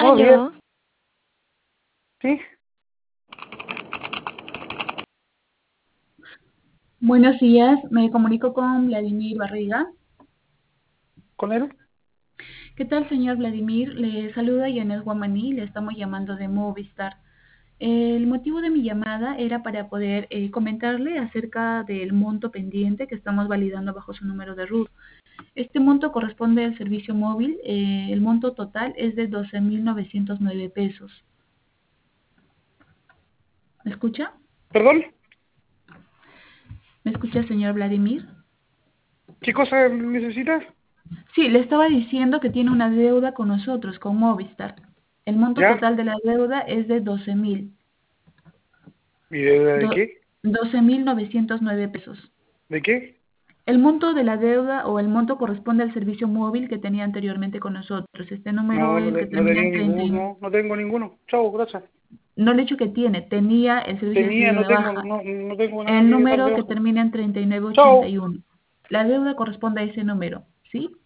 Buenos días, Aló, sí, Buenos días, me comunico con Vladimir Barriga. con él. ¿Qué tal, señor Vladimir? Le saluda Yanet Guamaní, le estamos llamando de Movistar. El motivo de mi llamada era para poder comentarle acerca del monto pendiente que estamos validando bajo su número de RUT. Este monto corresponde al servicio móvil, el monto total es de 12.909 pesos. ¿Me escucha? Perdón, ¿Me escucha, señor Vladimir? ¿qué cosa necesitas? Sí, le estaba diciendo que tiene una deuda con nosotros, con Movistar. El monto ¿Ya? total de la deuda es de 12.000, ¿Y de do- qué? 12.909 pesos. ¿De qué? El monto de la deuda o el monto corresponde al servicio móvil que tenía anteriormente con nosotros. Este número, No, el que no termina tenía en 39. ninguno, no tengo ninguno. Chao, gracias. No le he dicho que tiene, tenía, el servicio ya se Tenía, dio no de tengo, baja. no tengo nada El que dar número de que baja. termina en 3981. Chao. La deuda corresponde a ese número, ¿sí?